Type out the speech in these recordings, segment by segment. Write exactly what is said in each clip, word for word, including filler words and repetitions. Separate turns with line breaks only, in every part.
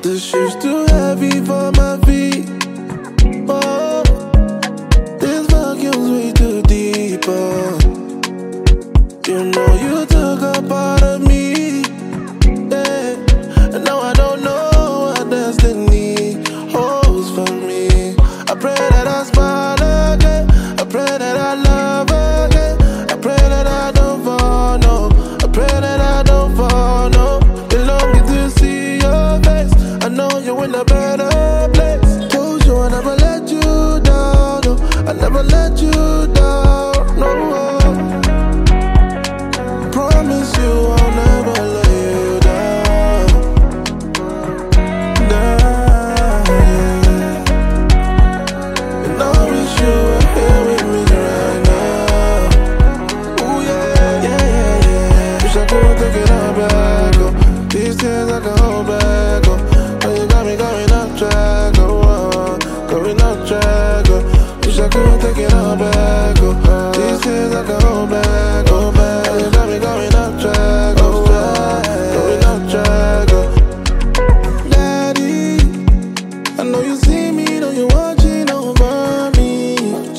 The shoes too heavy for my feet. Oh, this vacuum's way too deep. Oh, you know you took a part of me, yeah. And now I don't know what destiny holds for me. I pray that I smile again. I pray that I love again. I pray that I don't fall, no. I pray that I don't fall, no. It's longing to see your face. I know you're in a better place. Told you I never let you down, no. I never let you down, no. Promise you I'll never let you down, down, yeah. And I wish you were here with me right now. Ooh yeah, yeah, yeah, yeah. Wish I could take it all back, oh. These tears I can hold back, oh. Now you got me going off track, oh, oh. Going off track, oh. Wish I could take it all back, oh. These tears I can hold back, oh. Now you got me going off track, oh, oh. Going off track, oh. Daddy, I know you see me, know you watching over me.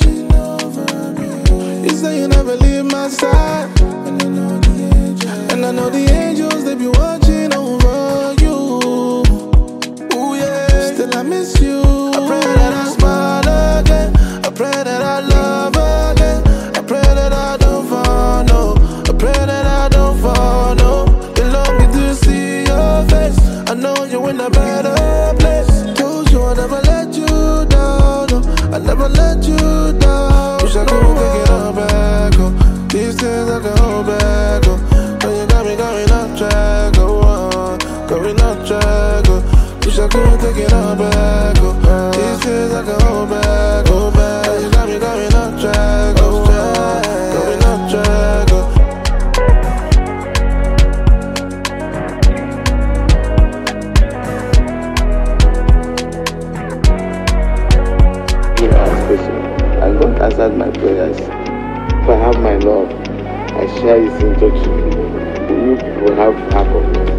You say you never leave my side, and I know the angels, and I know the angels, they be watching over you. Ooh yeah, still I miss you. I pray that I smile again. I pray that I love again. I pray that I don't fall, no. I pray that I don't fall, no. You're longing to see your face. I know you're in a better place. Told you I never let you down, no. I never let you down. Wish I could take it all back, oh. These things I can hold back, oh. Now you got me going off track, oh, oh. Going off track, oh. Wish I could take it all back, oh. These things I can hold back, oh. Now you got me going off track, oh, oh. Going off track, oh.
You are special, and God answered my prayers. If I have my love, I share His into you. You will have half of it.